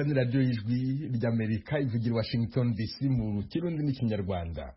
murumva ni radiyo y'ijwi ry'Amerika ivugira Washington DC mu Kirundi n'Ikinyarwanda.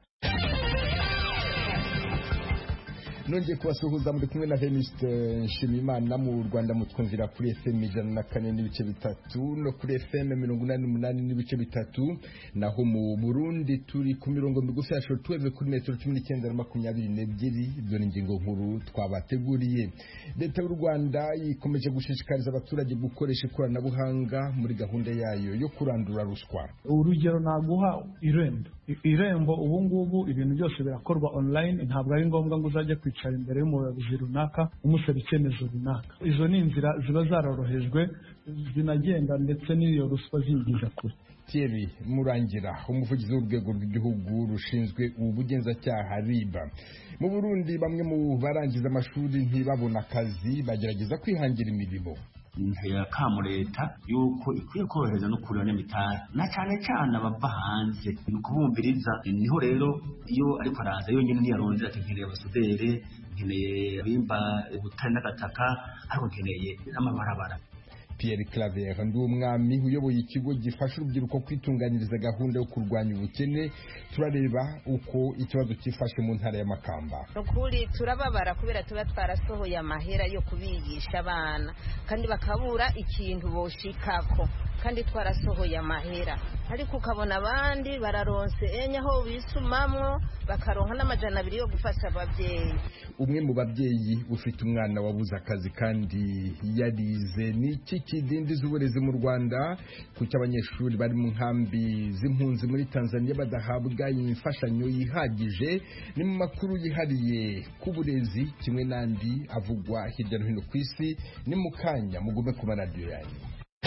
Nongeye kubasuhuza muri kumwe na Venuste Nshimiyimana mu Rwanda mutwumvira kuri FM 104.3 no kuri FM 88.3 naho mu Burundi turi ku mirongo migufi ya shortwave kuri metero 19 na 22. Ibyo ni ingingo nkuru twabateguriye. Leta y'u Rwanda ikomeje gushishikariza abaturage gukoresha ikoranabuhanga muri gahunda yayo yo kurandura ruswa. Urugero naguha irembo ubu ngubu ibintu byose birakorwa online, ntabwo ari ngombwa ngo uzajye kwicara imbere y'umuyobozi runaka umusaba icyemezo runaka. Izo ni inzira ziba zarorohejwe zinagenda ndetse n'iyo ruswa zingiza kure. Thierry Murangira umuvugizi w'urwego rw'igihugu rushinzwe ubugenzacyaha RIB. Mu Burundi bamwe mu barangiza amashuri ntibabona akazi bagerageza kwihangira imirimo. Kamo leta yuko ikwiye korohereza no kurira n'imitari na cyane cyane abava hanze kubumviriza. Niho rero iyo ariko araza yonyine niyarondera ati nkeneye abasudere, nkeneye abimba ubutari n'agataka, ariko nkeneye n'amabarabara. Pierre Claver Ndumwami uyoboye ikigo gifasha urubyiruko kwitunganiriza gahunda yo kurwanya ubukene. Turareba uko ikibazo cyifashe mu ntara ya Makamba. Ukuri turababara kubera tuba twarasohoye amahera yo kubigisha abana kandi bakabura ikintu boshikako, kandi twarasohoye amahera ariko ukabona abandi bararonse aho bisumamwo bakaronka n'amajana 2 yo gufasha ababyeyi. Umwe mu babyeyi ufite umwana wabuze akazi kandi yarize n'iki kidindiza uburezi mu Rwanda kuko abanyeshuri bari mu nkambi z'impunzi muri Tanzania badahabwa imfashanyo yihagije. Ni mu makuru yihariye ku burezi kimwe n'andi avugwa hirya no hino ku isi. Ni mu kanya mugume ku maradiyo yanyu.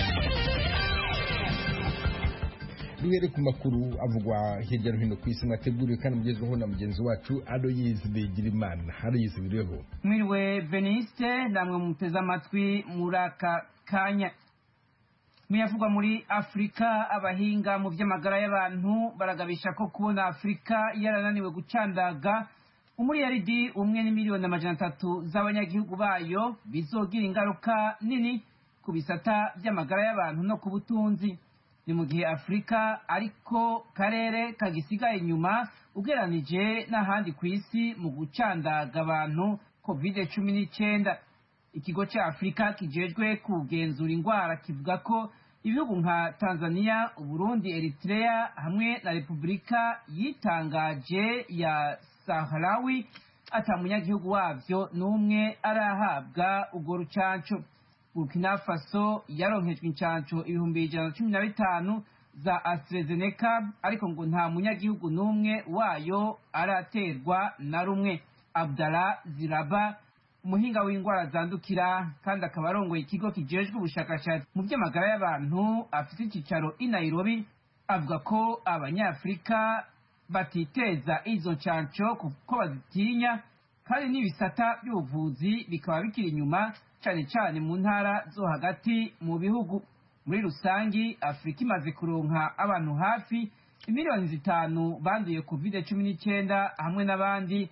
Duhere ku makuru avugwa hirya no hino ku isi mwateguriwe kandi mugezweho na mugenzi wacu Aloyizi Bigirimana. Aloyizi biriho. Mwiriwe Veniste, namwe muteze amatwi muraka kanya. Muyavugwa muri Afrika, abahinga mu by'amagara y'abantu baragabisha ko kubona Afrika yarananiwe gucandaga umuriyaridi 1.3 z'abanyagihugu bayo bizogira ingaruka nini ku bisata by'amagara y'abantu no ku butunzi. Ni mu gihe Afrika ariko karere kagisigaye inyuma ugeranije n'ahandi ku isi mu gucandaga abantu COVID-19. Ikigo cya Afrika kijejwe kugenzura indwara kivuga ko ibihugu nka Tanzania, Uburundi, Eritrea hamwe na Repubulika yitangaje ya Saharawi atamunyagihugu wavyo n'umwe arahabwa urwo rucanco. Burkina Faso yaronkejwe incanco 115 za AstraZeneca ariko ngo nta munyagihugu n'umwe wayo araterwa na rumwe. Abdallah Ziraba umuhinga w'indwara zandukira kandi akaba arongoye ikigo kijejwe ubushakashatsi mu by'amagara y'abantu afite icyicaro i Nairobi avuga ko abanyafrika batiteza izo ncanco kuko bazitinya kandi n'ibisata by'ubuvuzi bikaba bikiri inyuma cyane cyane mu ntara zo hagati mu bihugu. Muri rusangi Afrika imaze kuronka abantu hafi 5 banduye COVID-19 hamwe n'abandi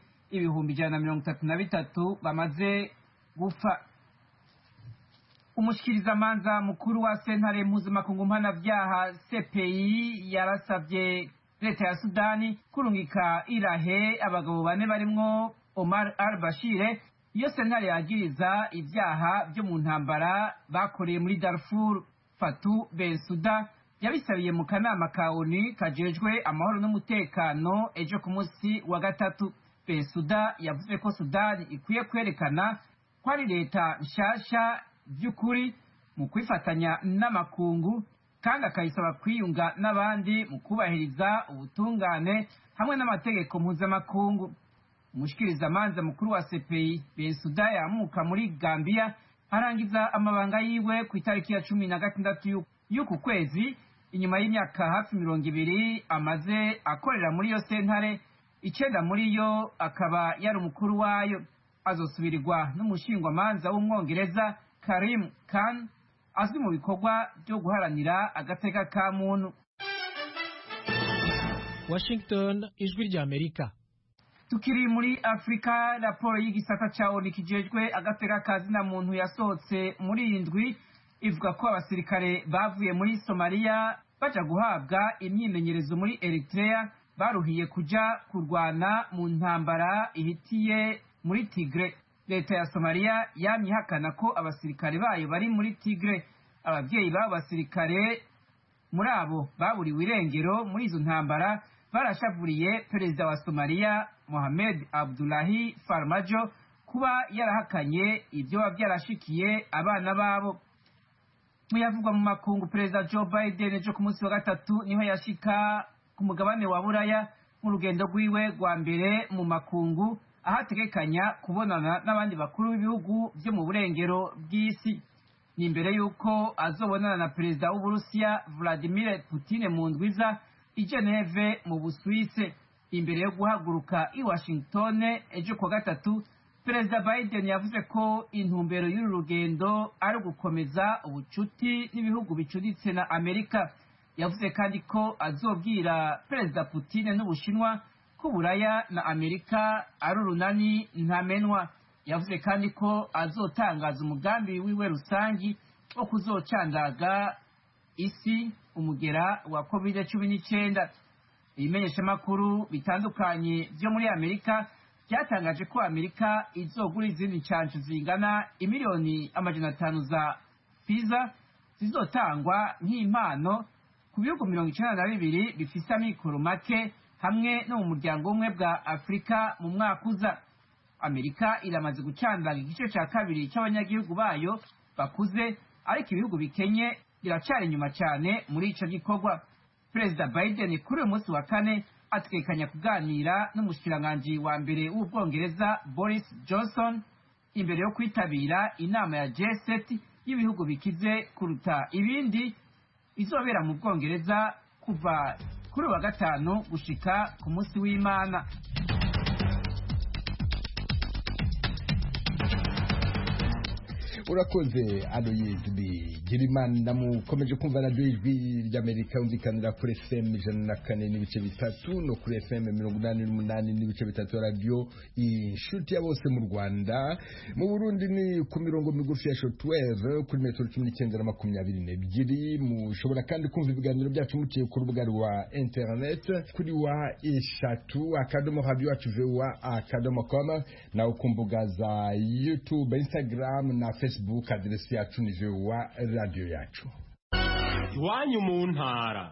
133 bamaze gufa. Umushikirizamanza mukuru wa sentare mpuzamakungu mpanavyaha CPI yarasabye leta ya Sudani kurungika irahe abagabo 4 barimwo Omar al-Bashir iyo sentare yagiriza ibyaha byo mu ntambara bakoreye muri Darfur. Fatou Bensouda yabisabiye mu kanama ka ONU kajejwe amahoro n'umutekano ejo ku munsi wa gatatu. Bensouda yavuze ko Sudani ikwiye kwerekana ko ari leta nshasha by'ukuri mu kwifatanya n'amakungu kandi akayisaba kwiyunga n'abandi mu kubahiriza ubutungane hamwe n'amategeko mpuzamakungu. Umushikirizamanza mukuru wa CPI Bensouda yamuka muri Gambia arangiza amabanga yiwe ku itariki ya 16 y'uku kwezi inyuma y'imyaka hafi 20 amaze akorera muri yo sentare. 9 muri yo akaba yari umukuru wayo. Azosubirirwa n'umushingwamanza w'umwongereza Karim Khan azwi mu bikorwa byo guharanira agateka ka muntu. Washington, ijwi rya Amerika. Tukiri muri Afrika, raporo y'igisata ca ONU kijejwe agateka kazina muntu yasohotse muri indwi ivuga ko abasirikare bavuye muri Somalia baja guhabwa imyimenyerezo muri Eritrea baruhiye kuja kurwana mu ntambara ihitiye muri Tigre. Leta ya Somalia yamye ihakana ko abasirikare bayo bari muri Tigre. Ababyeyi b'abo basirikare muri abo baburiwe irengero muri izo ntambara barashavuriye perezida wa Somalia Mohamed Abdullahi Farmajo kuba yarahakanye ibyo byarashikiye abana babo. Muyavugwa mu makungu, perezida Joe Biden ejo ku munsi wa gatatu niho yashika ku mugabane wa Buraya mu rugendo rwiwe rwa mbere mu makungu, aho ategekanya kubonana n'abandi bakuru b'ibihugu byo mu burengero bw'isi. Ni imbere y'uko azobonana na perezida w'Uburusiya Vladimir Putin mu ndwiza i Geneve mu Busuwise. Imbere yo guhaguruka i Washington ejo ku gatatu, perezida Biden yavuze ko intumbero y'uru rugendo ari ugukomeza ubucuti n'ibihugu bicuditse na Amerika. Yavuze kandi ko azobwira perezida Putin n'Ubushinwa ko Buraya na Amerika ari urunani ntamenwa. Yavuze kandi ko azotangaza umugambi wiwe rusangi wo kuzocandaga isi umugera wa COVID-19. Ibimenyeshamakuru bitandukanye byo muri Amerika byatangaje ko Amerika izogura izindi ncancu zingana imiliyoni 500 za Pfizer zizotangwa nk'impano ku bihugu 92 bifise amikoro make hamwe no mu muryango umwe bwa Afrika mu mwaka uza. Amerika iramaze gucandaga igice cya kabiri cy'abanyagihugu bayo bakuze, ariko ibihugu bikenye biracari inyuma cyane muri ico gikorwa. Perezida Biden kuri uyu munsi wa kane atekanya kuganira n'umushikiranganji wa mbere w'Ubwongereza Boris Johnson imbere yo kwitabira inama ya G7 y'ibihugu bikize kuruta ibindi izobera mu Bwongereza kuva kuri wa gatanu gushika ku munsi w'Imana. Urakoze Aloyizi Bigirimana. Mukomeje kumva radio Ijwi ry'Amerika yumvikanira kuri FM 104.3 no kuri FM 88.3 radio Inshuti ya bose mu Rwanda. Mu Burundi ni ku mirongo migufi ya shortwave kuri metero 1922. Mushobora kandi kumva ibiganiro byacu muciye ku rubuga rwa internet kuri wa eshatu akadomo radio @voa.com na ukumbuga za YouTube, Instagram na Facebook. Aderesi yacu ni VOA radio yacu. Iwanyu mu ntara.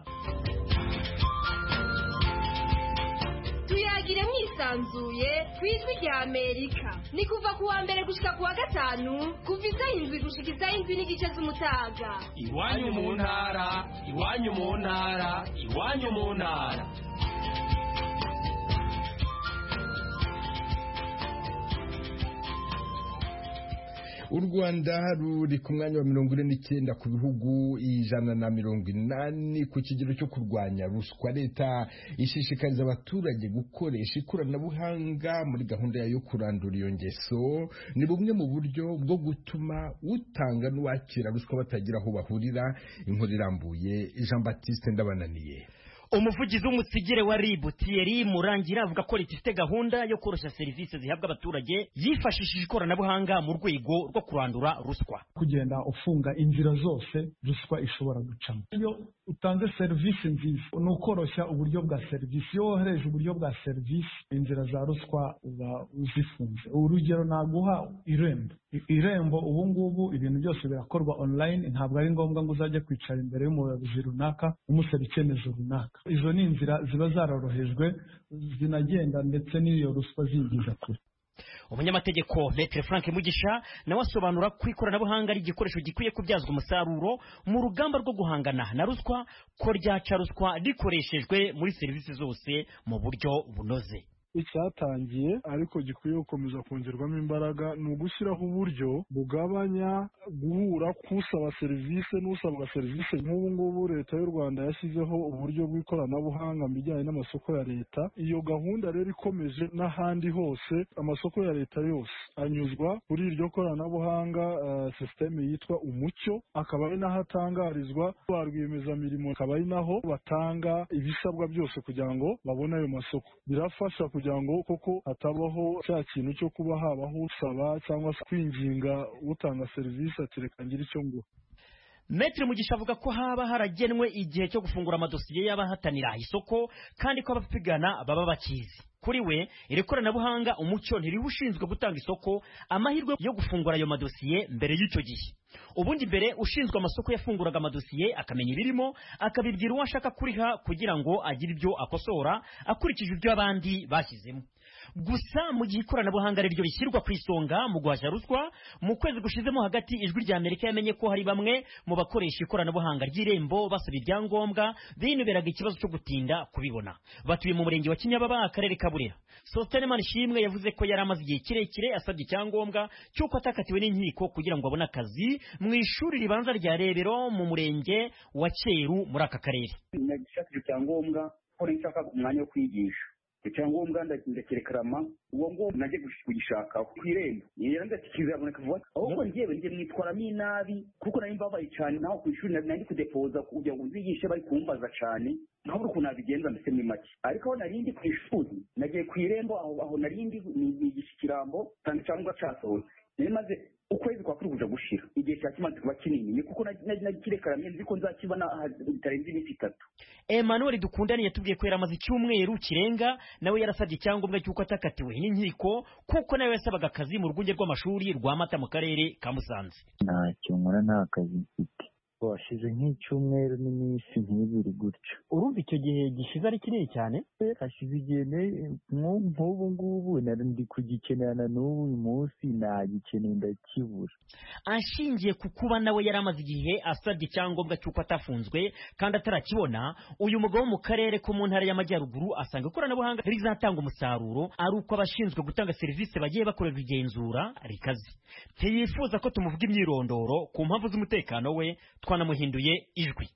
Tuyagire mwisanzuye kw'Ijwi ry'Amerika. Ni kuva ku wa mbere gushika ku wa gatanu kuva iz'indwi gushika iz'indwi n'igice z'umutaga. Iwanyu mu ntara, iwanyu mu ntara, iwanyu mu ntara. U Rwanda ruri ku mwanya wa 49 ku bihugu 180 ku kigero cyo kurwanya ruswa. Leta ishishikariza abaturage gukoresha ikoranabuhanga muri gahunda yo kurandura iyo ngeso. Ni bumwe mu buryo bwo gutuma utanga n'uwakira ruswa batagira aho bahurira. Inkuru irambuye Jean Baptiste Ndabananiye. Umuvugizi w'umutsigire wa RIB Thierry Murangira avuga ko leta ifite gahunda yo koroshya serivisi zihabwa abaturage yifashishije ikoranabuhanga mu rwego rwo kurandura ruswa. Kugenda ufunga inzira zose ruswa ishobora gucamo. Iyo utanze serivisi nziza ni ukoroshya uburyo bwa serivisi. Iyo wohereje uburyo bwa serivisi, inzira za ruswa uba uzifunze. Urugero naguha Irembo ubu ngubu ibintu byose birakorwa online. Ntabwo ari ngombwa ngo uzajye kwicara imbere y'umuyobozi runaka umusaba icyemezo runaka. Izo ni inzira ziba zarorohejwe zinagenda ndetse n'iyo ruswa zinjiza kure. Umunyamategeko Maître Frank Mugisha nawe asobanura ko ikoranabuhanga ari igikoresho gikwiye kubyazwa umusaruro mu rugamba rwo guhangana na ruswa, ko ryaca ruswa rikoreshejwe muri serivisi zose mu buryo bunoze. Icyatangiye ariko gikwiye gukomeza kongerwamo imbaraga ni ugushyiraho uburyo bugabanya guhura kusaba serivisi n'usabwa serivisi. Nk'ubu ngubu leta y'u Rwanda yashyizeho uburyo bw'ikoranabuhanga mu bijyanye n'amasoko ya leta. Iyo gahunda rero ikomeje n'ahandi hose, amasoko ya leta yose anyuzwa kuri iryo koranabuhanga. Systeme yitwa Umucyo, akaba ari naho atangarizwa ba rwiyemezamirimo, akaba ari naho batanga ibisabwa byose kugira ngo babone ayo masoko. Birafasha kugira ngo koko hatabaho cya kintu cyo kuba habaho usaba cyangwa se kwinginga utanga serivisi ati reka ngire icyo nguha. Maître Mugisha avuga ko haba haragenwe igihe cyo gufungura amadosiye y'abahatanira isoko kandi ko abapigana baba bakizi. Kuri we iri koranabuhanga umucyo ntiriho ushinzwe gutanga isoko amahirwe yo gufungura ayo madosiye mbere y'icyo gihe. Ubundi mbere ushinzwe amasoko yafunguraga amadosiye akamenya ibirimo akabibwira uwo ashaka kuriha kugira ngo agire ibyo akosora akurikije ibyo abandi bashyizemo. Gusa mu gihe ikoranabuhanga ryo bishyirwa ku isonga mu guhashya ruswa, mu kwezi gushizemo hagati Ijwi rya Amerika yamenye ko hari bamwe mu bakoresha ikoranabuhanga ry'Irembo basaba ibyangombwa binuberaga ikibazo cyo gutinda kubibona. Batuye mu murenge wa Kinyababa, akarere ka Burera. Sostene Manishimwe yavuze ko yari amaze igihe kirekire asabye icyangombwa cy'uko atakatiwe n'inkiko kugira ngo abone akazi mu ishuri ribanza rya Rebero mu murenge wa Cyeru muri aka karere. Nagishaka icyangombwa ko nshaka umwanya wo kwigisha. Icyangombwa ndakirekarama uwo ngo najye kugishakaho ku Irembo yera ndakizaboneka vuba ahubwo njye mwitwaramo inabi kuko nari mbabaye cyane naho ku ishuri nari kudepoza kugira ngo nzigishe bari kumbaza cyane naho uko nabigenza mbese ni make ariko aho narindi ku ishuri nagiye ku Irembo aho narindi nigisha ikirambo kandi cyangwa cyasohotse nari maze ukwezi kwa kuri kuja gushira igihe cyakimaze kuba kinini ni kuko nagirekaranye nziko nzakibona bitarenze iminsi 3. Emmanuel Dukundani yatubwiye ko yaramaze icyumweru kirenga nawe yarasabye icyangombwa cy'uko atakatiwe n'inkiko kuko nawe yasabaga akazi mu rwunge rw'amashuri rwa Mata mu karere ka Musanze. Ntacyo nkora nta kazi mfite. Washize nk'icyumweru n'iminsi nk'ibiri gutyo. Urumva icyo gihe gishize ari kinini cyane? Hashize igihe nk'ubu ngubu ndi kugikenera n'ubu uyu munsi nagikeneye ndakibura. Ashingiye ku kuba nawe yari amaze igihe asabye icyangombwa cy'uko atafunzwe kandi atarakibona, uyu mugabo wo mu karere ko mu ntara y'Amajyaruguru asanga ikoranabuhanga rizatanga umusaruro ari uko abashinzwe gutanga serivisi bagiye bakorera igenzura rikazi. Ntiyifuza ko tumuvuga imyirondoro ku mpamvu z'umutekano we twanamuhinduye ijwi.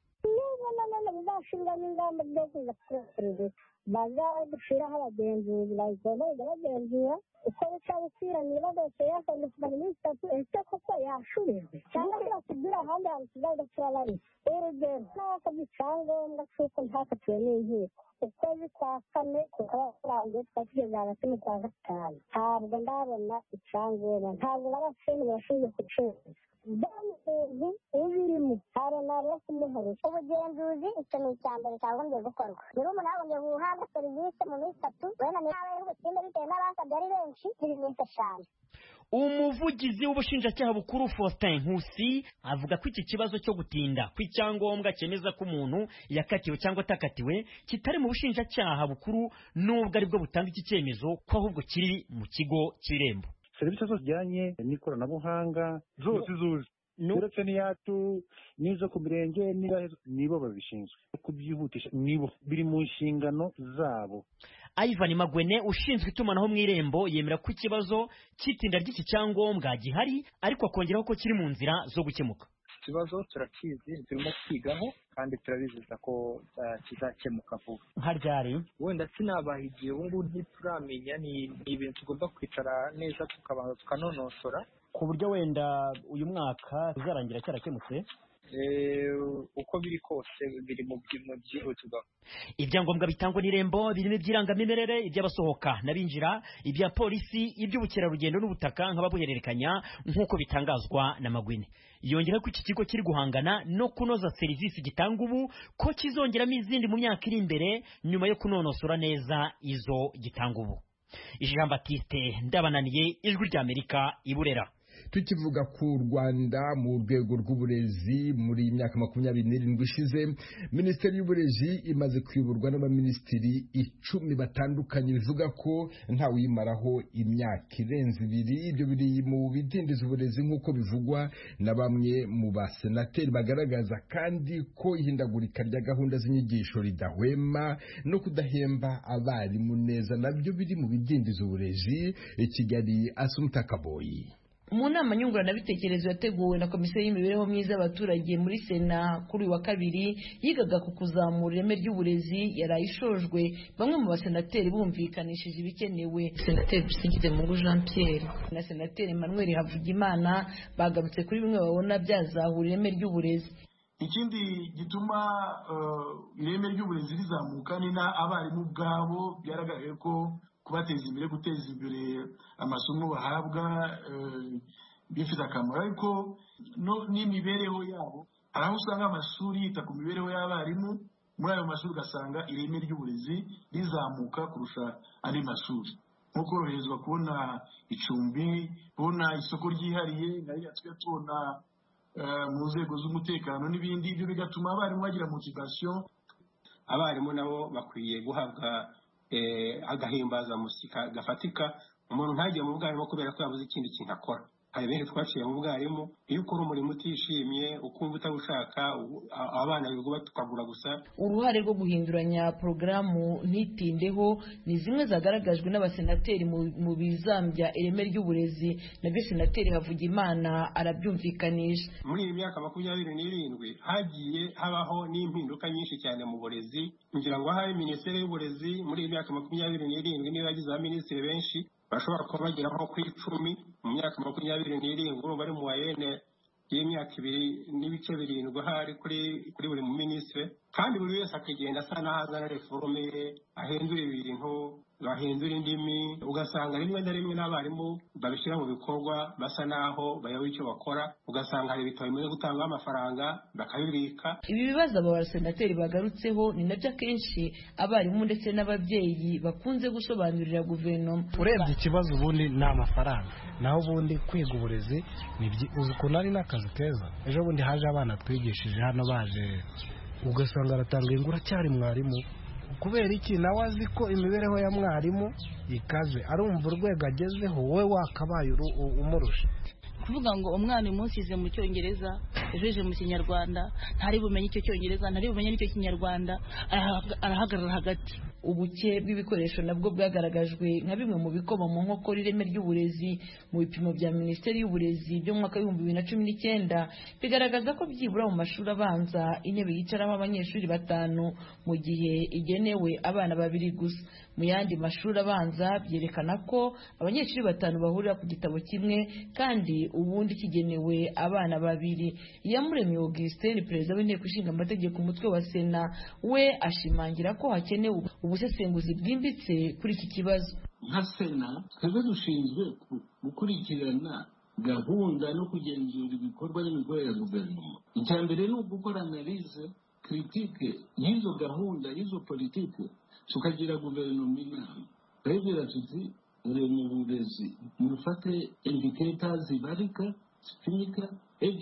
Bazashiraho abagenzuzi bazogenda bagenzura uko bica gukwiranye badose yakandikwa muri 3 ese koko yashubijwe cyangwa batubwira ahandi hantu tuzaza turabari urugero n'ako bicyangombwa cy'uko ntakatiwe n'inkiko ukwezi kwa kane kukaba kurangiye twakigeze hagati mu kwa gatanu ntabwo ndabona icyangombwa ntabwo n'abashinzwe bashinzwe kuceza ubu ubirimo haranara kumuharisha ubugenzuzi ikintu cya mbere cyagombye gukorwa niba umuntu yagombye guhabwa serivisi mu minsi 3 wenda nawe y'ubutinde bitewe n'abasabye ari benshi biri minsi 5. Umuvugizi w'ubushinjacyaha bukuru Faustin Nkusi avuga ko iki kibazo cyo gutinda kw'icyangombwa cyemeza ko umuntu yakatiwe cyangwa atakatiwe kitari mu bushinjacyaha bukuru nubwo aribwo butanga iki cyemezo ko ahubwo kiri mu kigo cy'Irembo. Serivisi zose zijyanye n'ikoranabuhanga zose zuzi uretse n'iyacu n'izo ku mirenge nibo babishinzwe kubyihutisha nibo biri mu nshingano zabo. Ivan Magwene ushinzwe itumanaho mu Irembo yemera ko ikibazo cy'itinda ry'iki cyangombwa gihari ariko akongeraho ko kiri mu nzira zo gukemuka. Ikibazo turakizi turimo kwigaho kandi turabizeza ko kizakemuka vuba. Nka ryari? Wenda sinabahigiye ubu ngubu ntituramenya ni ibintu tugomba kwicara neza tukabanza tukanonosora ku buryo wenda uyu mwaka uzarangira cyarakemutse. Uko biri kose biri mu byihutirwa. Ibyangombwa bitangwa n'Irembo birimo iby'irangamimerere, iby'abasohoka n'abinjira, ibya polisi, iby'ubukerarugendo n'ubutaka nk'ababuhererekanya nk'uko bitangazwa na Magwine. Yongera ko iki kigo kiri guhangana no kunoza serivisi gitanga ubu ko kizongeramo izindi mu myaka iri imbere nyuma yo kunonosora neza izo gitanga ubu. Jean Baptiste Ndabananiye, Ijwi rya Amerika, i Burera. Tukivuga ku Rwanda mu rwego rw'uburezi muri myaka 27 ishize, Minisiteri y'Uburezi imaze kwiburwa n'abaminisitiri 10 batandukanye bivuga ko nta wimaraho imyaka irenze 2. Ibyo biri mu bidindiza uburezi nk'uko bivugwa na bamwe mu basenateri bagaragaza kandi ko ihindagurika rya gahunda z'inyigisho ridahwema no kudahemba abarimu neza nabyo biri mu bidindiza uburezi. Kigali, Asumta Kaboyi. Mu nama nyunguranabitekerezo yateguwe na Komisiyo y'Imibereho Myiza y'Abaturage muri Sena kuri wa kabiri yigaga ku kuzamura ireme ry'uburezi yarayishojwe, bamwe mu basenateri bumvikanishije ibikenewe. Senateri Bisingizemungu Jean Pierre na Senateri Emmanuel Havugimana bagarutse kuri bimwe babona byazahura ireme ry'uburezi. Ikindi gituma ireme ry'uburezi rizamuka ni abarimu ubwabo byaragaragaye ko kubateza imbere guteza imbere amasomo bahabwa bifite akamaro ariko n'imibereho yabo hari aho usanga amashuri yita ku mibereho y'abarimu, muri ayo mashuri ugasanga ireme ry'uburezi rizamuka kurusha andi mashuri, nko koroherezwa kubona icumbi, kubona isoko ryihariye nariya tujya tubona mu nzego z'umutekano n'ibindi. Ibyo bigatuma abarimu bagira motivation. Abarimu nabo bakwiye guhabwa agahimbazamusyi gafatika, umuntu ntagiye mu bwarimu kubera ko yabuze ikindi kintu akora. Hari benshi twaciye mu bwarimu, iyo ukora umurimo utishimye ukumva utawushaka, abana bigo tukagura gusa. Uruhare rwo guhinduranya porogaramu ntitindeho ni zimwe zagaragajwe n'abasenateri mu bizambya ireme ry'uburezi, nabyo senateri Havugimana arabyumvikanisha. Muri iyi myaka 27 hagiye habaho n'impinduka nyinshi cyane mu burezi, ngira ngo hari minisiteri y'uburezi muri iyi myaka 27 niyo yagize abaminisitiri benshi bashobora kuba bagera nko ku 10 mu myaka 27, urumva ari mu wayene y'imyaka 2.7 hari kuri buri mu minisitiri, kandi buri wese akagenda asa n'ahazana reforme ahindura ibintu, bahindura indimi, ugasanga rimwe na rimwe n'abarimu babishyira mu bikorwa basa naho bayawe icyo bakora, ugasanga hari ibitabo bimaze gutanga amafaranga bakabibika. Ibi bibazo aba basenateri bagarutseho ni nabyo akenshi abarimu ndetse n'ababyeyi bakunze gusobanurira guverinoma. Urebye ikibazo ubundi ni amafaranga, naho ubundi kwiga uburezi uzi ukuntu ari n'akazi keza. Ejo bundi haje abana twigishije hano baje ugasanga aratanga ingura cyari mwarimu, kubera iki nawe azi ko imibereho ya mwarimu ikaze, arumva urwego agezeho wowe wakabaye umurusha. Kuvuga ngo umwana umunsi yize mu Cyongereza, ejo mu Kinyarwanda, ntari bumenye icyo Cyongereza, ntari bumenye n'icyo Kinyarwanda, arahagarara hagati. Ubuke bw'ibikoresho nabwo bwagaragajwe nka bimwe mu bikoma mu nkokora ireme ry'uburezi. Mu bipimo bya Minisiteri y'Uburezi byo mu mwaka 2019 bigaragaza ko byibura mu mashuri abanza intebe yicaraho abanyeshuri 5 mu gihe igenewe abana 2 gusa. Mu yandi mashuri abanza byerekana ko abanyeshuri 5 bahurira ku gitabo kimwe kandi ubundi kigenewe abana 2. Iyamuremye Augustin, perezida w'inteko ishinga amategeko umutwe wa Sena, we ashimangira ko hakenewe ubusesenguzi bwimbitse kuri iki kibazo. Nka Sena twebwe dushinzwe gukurikirana gahunda no kugenzura ibikorwa n'imikorere ya guverinoma. Icya mbere ni ugukora analyse critique y'izo gahunda y'izo politike, tukagira guverinoma inama twebwe tuti mu burezi mufate indicators zibarika zipimika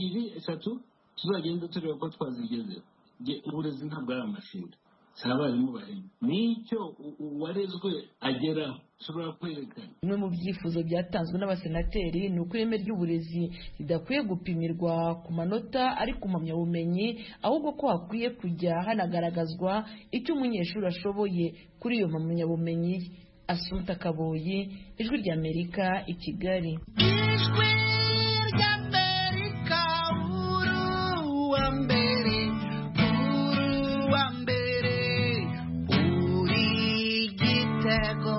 2-3 tuzagenda tureba ko twazigezeho. Uburezi ntabwo ari amashuri, abarimu bahembwa, nicyo uwarezwe ageraho ushobora kwerekana. Bimwe mu byifuzo byatanzwe n'abasenateri ni uko ireme ry'uburezi ridakwiye gupimirwa ku manota ari ku mpamyabumenyi, ahubwo ko hakwiye kujya hanagaragazwa icyo umunyeshuri ashoboye kuri iyo mpamyabumenyi. Assumpta Kaboyi, Ijwi ry'Amerika, i Kigali. Ijwi ry'Amerika, uru wa mbere, uri Gitego.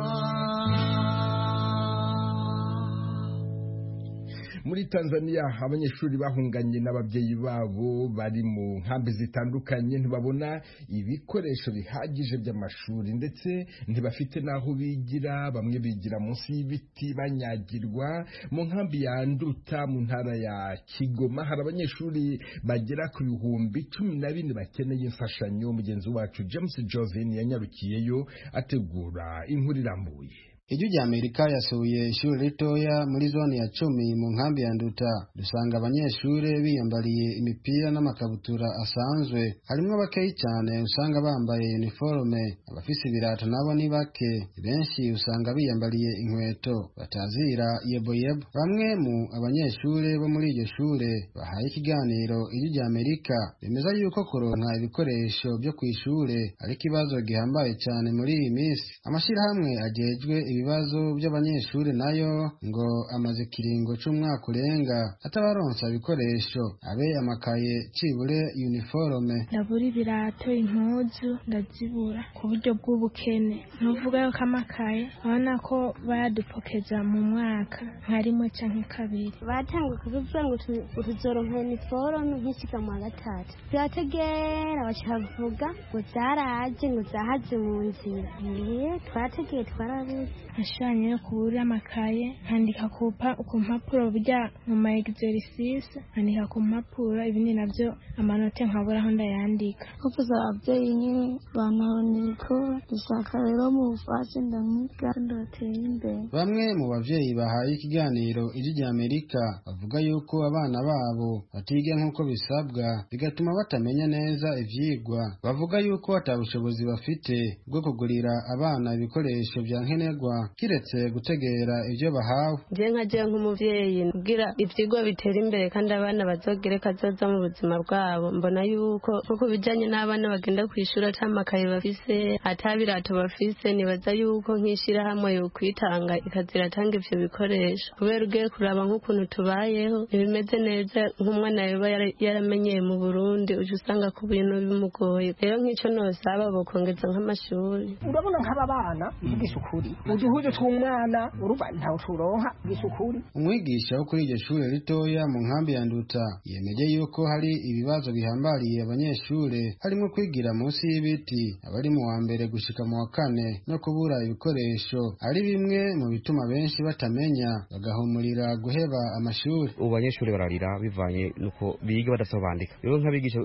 Muri Tanzania abanyeshuri bahunganye n'ababyeyi babo bari mu nkambi zitandukanye ntibabona ibikoresho bihagije by'amashuri ndetse ntibafite naho bigira. Bamwe bigira munsi y'ibiti banyagirwa. Mu nkambi ya Nduta mu ntara ya Kigoma hari abanyeshuri bagera ku 14,000 bakeneye imfashanyo. Mugenzi wacu James Jovin yanyarukiyeyo ategura inkuru irambuye. Ijwi ry'Amerika yasuye ishuri ritoya muri zone ya 10 mu nkambi ya Nduta. Dusanga abanyeshuri biyambariye imipira n'amakabutura asanzwe, harimo bakeyi cyane usanga bambaye uniforme, abafise ibirato nabo ni bake, benshi usanga biyambariye inkweto batazira yeboyebo. Bamwe mu abanyeshuri bo muri iryo shure bahaye ikiganiro Ijwi ry'Amerika bemeza yuko kuronka ibikoresho byo kwishure ari kibazo gihambaye cyane muri iyi minsi. Amashirahamwe ajejwe ibibazo by'abanyeshuri nayo ngo amaze kiringo c'umwaka urenga atabaronsa ibikoresho, abe amakaye cibure uniforme. Ndabura ibirato, impuzu ndazibura ku buryo bw'ubukene. Nuvuga yuko amakaye abona ko bayadupokeza mu mwaka nka 1 canke 2. Batanga kuvuga ngo tuzoronka uniforme nk'ishika mu 3. Twategera bacavuga ngo zaraje ngo zahaze mu nzira. Twategeye twarabuze. nkashushanya kubura amakaye nkandika ku mpapuro burya mu ma exercice nkandika ku mpapuro ibindi navyo amanota nkabura aho ndayandika kuvuza ababyeyi nyine banahoniko dushaka rero mufashe ndamwiga ndoteye imbere. Bamwe mu bavyeyi bahaye ikiganiro Ijwi ry'Amerika bavuga yuko abana babo batiga nk'uko bisabwa bigatuma batamenya neza ivyigwa. Bavuga yuko atabushobozi bafite bwo kugurira abana ibikoresho vya nkenerwa kiretse gutegera ivyo bahawe. Je nk'umuvyeyi kugira ivyigwa bitera imbere kandi abana bazogere kazoza mu buzima bwabo, mbona yuko kuko bijanye n'abana bagenda kwishura atamakaye bafise atabirato bafise, nibaza yuko nkishira hamwe yo kwitanga ikaziratanga ivyo bikoresho kubera ugiye kuraba nk'ukuntu tubayeho ibimeze neza nk'umwana yoba yaramenyeye mu Burundi uje usanga ku bintu bimugoye. Rero nk'ico nosaba bokongeza nk'amashuri. Urabona nk'aba bana b'isukuri uduhuze tw'umwana uruba ntawo turonka b'isukuri. Umwigisha wo kuri iryo shure ritoya mu nkambi ya Nduta yemeje yuko hari ibibazo bihambariye abanyeshure harimo kwigira munsi y'ibiti abari mu wa mbere gushika mu wa kane no kubura ibikoresho ari bimwe mu bituma benshi batamenya bagahumurira guheba amashuri. Ubu banyeshure bararira bivanye nuko biga badasobandika. Rero nk'abigisha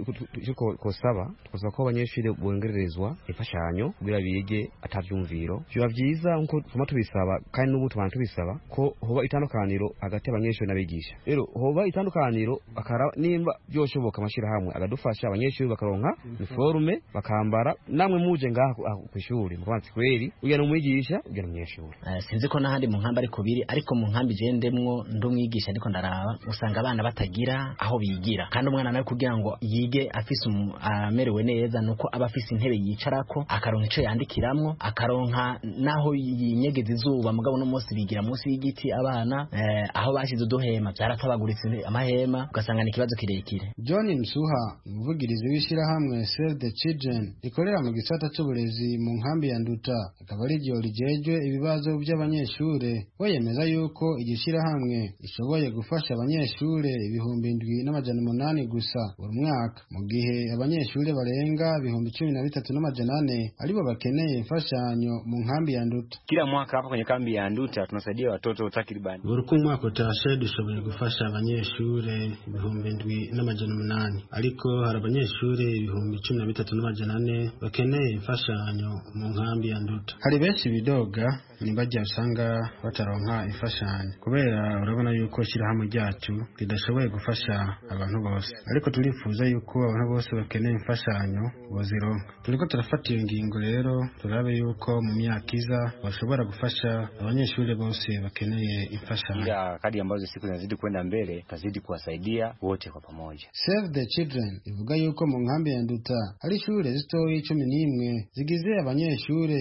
kosaba twasaba ko abanyeshure bongererezwa imfashanyo kugira bige atavyumviro. Biba vyiza nko tuma tubisaba kandi n'ubu tubantu tubisaba ko hoba itandukaniro hagati y'abanyeshure n'abigisha. Rero hoba itandukaniro akara nimba byoshoboka amashira hamwe agadufasha abanyeshure bakaronka uniforme bakambara namwe muje ngaha kw'ishuri mubanzi kweri ugena umwigisha ugena umunyeshure. Sinzi ko nahandi mu nkambi ariko biri ariko mu nkambi jendemwo ndumwigisha ariko ndaraba usanga abana batagira aho bigira kandi umwana nawe kugira ngo yige afise amerewe neza nuko aba afise intebe yicarako akaronka ico yandikiramwo akaronka naho yinyegeza izuba mugabo no munsi bigira munsi y'igiti abana aho bashize uduhema byaratabaguritse amahema ugasanga ni ikibazo kirekire. John Msuha umuvugirizi w'ishirahamwe Save the Children rikorera mu gisata c'uburezi mu nkambi ya Nduta akaba ari ryo rijejwe ibibazo by'abanyeshure yemeza yuko igishirahamwe ishoboye gufasha abanyeshure 7,800 gusa buri mwaka mu gihe abanyeshure barenga 13,400 aribo bakeneye imfashanyo mu nkambi ya Nduta. Kila mwaka hapa kwenye kambi ya Nduta tunasaidia watoto takriban buri mwaka utashe dushoboye gufasha abanyeshure 7,800 ariko hari abanyeshure 13,400 bakeneye imfashanyo mu nkambi ya Nduta. Hari benshi bidoga nibajya usanga bataronka imfashanyo kubera urabona yuko shirahamwe ryacu ridashoboye gufasha abantu bose, ariko turifuza yuko abantu bose bakeneye imfashanyo bozironka. Turiko turafata iyo ngingo rero turabe yuko mu myaka iza bashobora gufasha abanyeshure bose bakeneye imfashanyo. Ila kadi ambazo siku zinazidi kwenda mbele tazidi kuwasaidia wote kwa pamoja. Save the Children ivuga yuko mu nkambi ya Nduta hari ishure zitoyi 11 zigize abanyeshure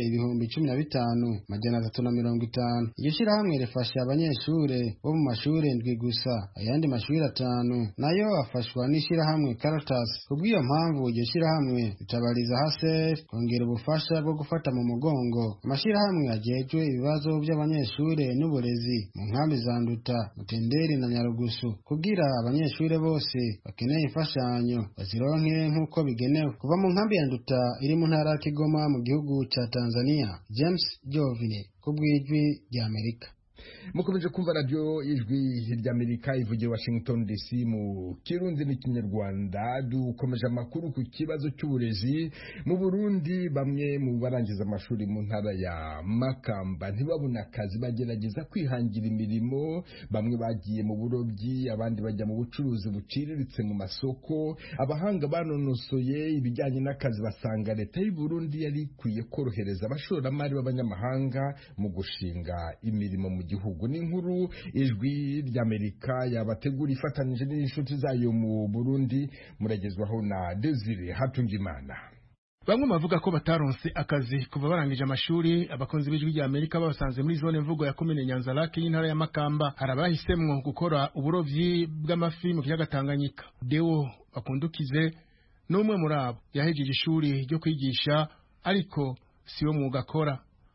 15,350. Iyo shirahamwe rifasha abanyeshure bo mu mashure ndwi gusa, ayandi mashure 5 nayo afashwa n'ishirahamwe Caritas. Kubw'iyo mpamvu iryo shirahamwe ritabariza hase kongera ubufasha bwo gufata mu mugongo amashirahamwe ajejwe ibibazo by'abanyeshure n'uburezi mu nkambi za Nduta, Mutenderi na Nyarugusu kugira abanyeshure bose bakeneye imfashanyo bazironke nk'uko bigenewe. Kuva mu nkambi ya Nduta iri mu ntara ya Kigoma mu gihugu ca Tanzania, James Jovine kubw'Ijwi ry'Amerika. Mukomeje kumva radio Ijwi ry'Amerika ivugira Washington DC mu Kirundi n'Ikinyarwanda. Dukomeje amakuru ku kibazo cy'uburezi mu Burundi. Bamwe mu barangiza amashuri mu ntara ya Makamba ntibabona akazi, bagerageza kwihangira imirimo. Bamwe bagiye mu burobyi, abandi bajya mu bucuruzi buciriritse mu masoko. Abahanga banonosoye ibijyanye n'akazi basanga leta y'u Burundi yari ikwiye korohereza abashoramari b'abanyamahanga mu gushinga imirimo mu gihugu. N'inkuru Ijwi ry'Amerika yabategura ifatanije n'inshuti zayo mu Burundi, muragezwaho na Desire Hatungimana. Bamwe bavuga ko bataronse akazi kuva barangije amashuri. Abakunzi b'Ijwi ry'Amerika babasanze muri zone mvugo ya komine Nyanzarake y'intara ya Makamba. Harabahisemwo gukora uburovyi bw'amafi mu kiyaga Tanganyika. Deo Bakundukize n'umwe muri abo yahejeje ishuri ryo kwigisha ariko siwo mwuga akora.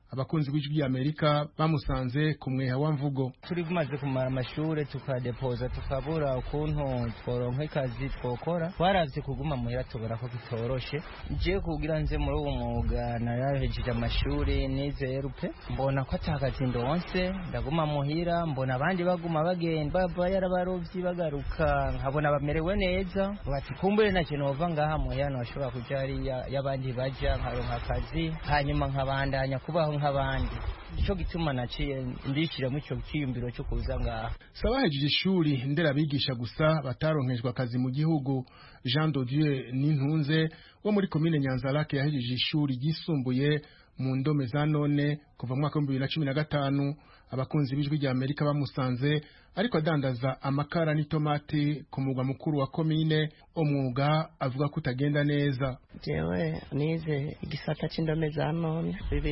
abakunzi b'ijwi y'Amerika bamusanze ku mweha wa Mvugo. Turi bumaze kumara amashure tukadepoza tukabura ukuntu tworonka ikazi twokora, twaravye kuguma muhira tubura ko bitoroshe. Je kugira nze muri uwo mwuga narahejeje amashuri nize rupe, mbona ko atakazi ndonse, ndaguma muhira, mbona abandi baguma bagenda yarabarovyi bagaruka, nkabona bamerewe neza, bati kumbure na kintu bava ngaha muhira nashobora kuja hariya y'abandi baja nkaronka akazi, hanyuma nkabandanya kubaho nk'abandi. Ico gituma naciye ndishira mu cyo kiyumbiro cyo kuza ngaha. Sabahejeje ishuri nderabigisha gusa bataronkejwe akazi mu gihugu. Jean de Dieu Nintunze wo muri commune Nyanzarake yahejeje ishuri gisumbuye mu ndome za none kuva mu mwaka wa 2015. Abakunzi b'ijwi ry'Amerika bamusanze ariko adandaza amakara n'itomati ku mugwa mukuru wa commune. Umwuga avuga ko utagenda neza. Jewe nize igisata c'indome za none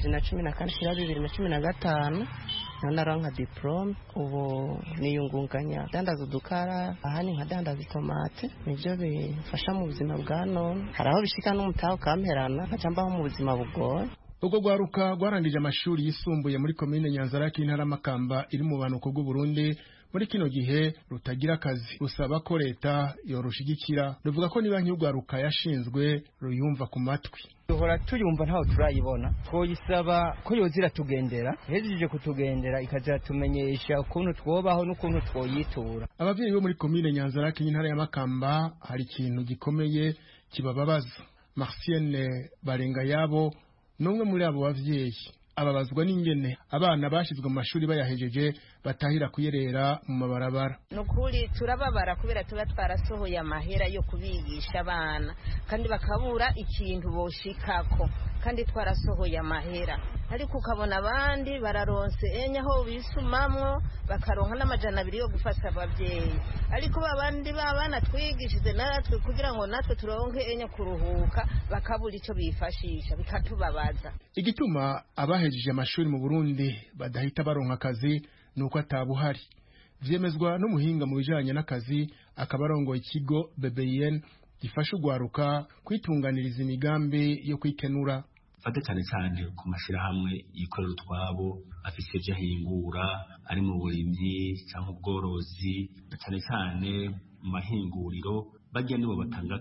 2014-2015 naronka diplome. Ubu niyungunganya dandaza udukara ahani nkadandaza itomate, nivyo bifasha mu buzima bwa none. Haraho bishika n'umutaho kamperana nkacambaho mu buzima bugoye. Ubwo gwaruka gwarangije amashuri yisumbuye muri commune Nyanzarake intara Makamba iri mu banuko bw'u Burundi. Muri kino gihe rutagira akazi, usaba ko leta yorushigikira. Ruvuga ko niba nk'ugwaruka yashinzwe ruyumva ku matwi. Duhora tuyumva ntaho turayibona, twoyisaba ko yozira tugendera, hejeje kutugendera ikazira tumenyesha ukuntu twobaho n'ukuntu twoyitura. Abavyeyi bo muri commune Nyanzarake intara ya Makamba hari ikintu gikomeye kibababaza. Marcienne Barenga yabo numwe muri abo bavyeyi ababazwa n'ingene abana bashizwe mu mashuri bayahejeje batahira kuyerera mu mabarabara. Nukuri turababara kubera tuba twarasohoye amahera yo kubigisha abana kandi bakabura ikintu boshikako, kandi twarasohoye amahera, ariko ukabona abandi bararonse aho bisumamwo bakaronka n'amajana 2 yo gufasha abavyeyi, ariko babandi babana twigishije natwe kugira ngo natwe turonke kuruhuka bakabura ico bifashisha, bikatubabaza. Igituma abahejeje amashuri mu Burundi badahita baronka akazi nuko atabuhari. Vyemezwa n'umuhinga mu bijanye n'akazi akabarongo ikigo BBN gifasha ugwaruka kwitunganiriza imigambi yo kwikenura. Fate cyane cyane ku mashirahamwe yikorera utwabo afise ivyo ahingura ari mu burimyi cyangwa ubworozi, cyane cyane mu mahinguriro bajya nibo batanga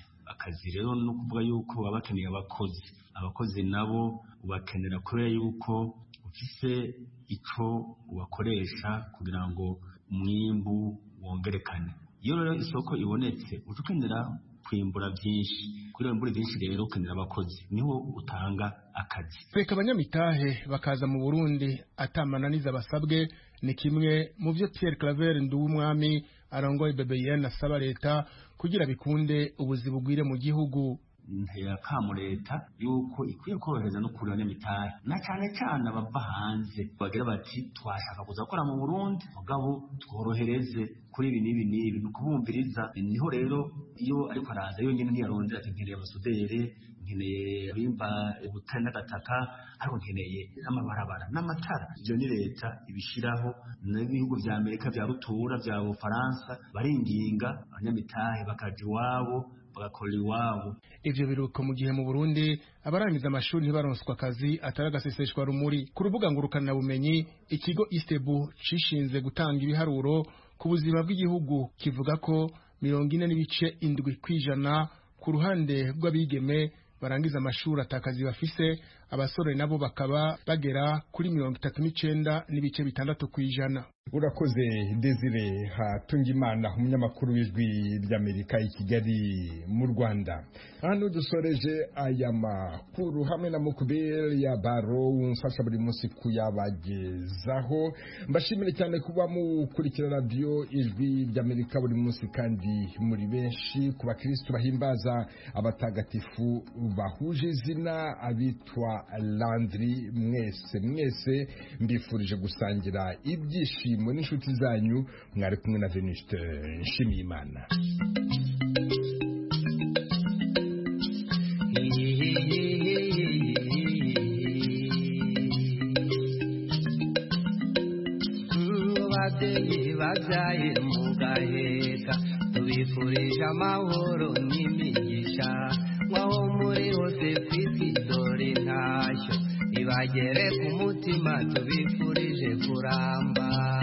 akazi rero no kuvuga yuko abakeneye abakozi nabo ubakenera kubera yuko ufise ico ubakoresha kugira ngo umwimbu wongerekane. Iyo rero isoko ibonetse utukenera kwimbura byinshi, kuri mbura byinshi rero ukenera abakozi, niho utanga akazi. Reka abanyamitahe bakaza mu Burundi atamananiza basabwe ni kimwe mu byo Pierre Claver Nduwumwami arongoye BBN asaba leta kugira bikunde ubuzi bugwire mu gihugu. Ntera kamu leta yuko ikwiye korohereza no kuri abanyamitahe na cyane cyane abava hanze bagira bati twashaka kuza gukora mu Burundi mugabo tworohereze kuri ibi n'ibi nukubumviriza. Niho rero iyo ariko araza yonyine ntiyarondera ati nkeneye amasudere, nkeneye bimba ubutane n'agataka, ariko nkeneye amabarabara n'amatara. Ibyo ni leta ibishiraho, n'ibihugu vya Amerika vya rutura vya Bufaransa baringinga abanyamitahe bakaja iwabo bagakora iwabo. Ivyo biruko mu gihe mu Burundi abarangiza amashuri ntibaronswa akazi ataragaseseshwa rumuri. Ku rubuga ngurukana bumenyi ikigo Istebu cishinze gutanga ibiharuro ku buzima bw'igihugu kivuga ko 40.7% ku ruhande rw'abigeme barangiza amashuri atakazi bafise, abasore nabo bakaba bagera kuri 39.6%. Urakoze Desire Hatungimana umunyamakuru w'ijwi ry'Amerika i Kigali mu Rwanda. Hano dusoreje aya makuru hamwe na Mukubeli ya Baro umfasha buri munsi kuyabagezaho. Mbashimire cyane kuba mukurikira radio ijwi ry'Amerika buri munsi kandi muri benshi, ku bakristo bahimbaza abatagatifu bahuje izina abitwa Landry. Mwese mbifurije gusangira ibyishimo n'inshuti zanyu. Mwari kumwe na Venuste Nshimiyimana. Ababyeyi babyaye mugaheka tubifurije amahoro n'imigisha, mwaho muri hose kwisi dore ntashyo bibagere ku mutima tubifurije kuramba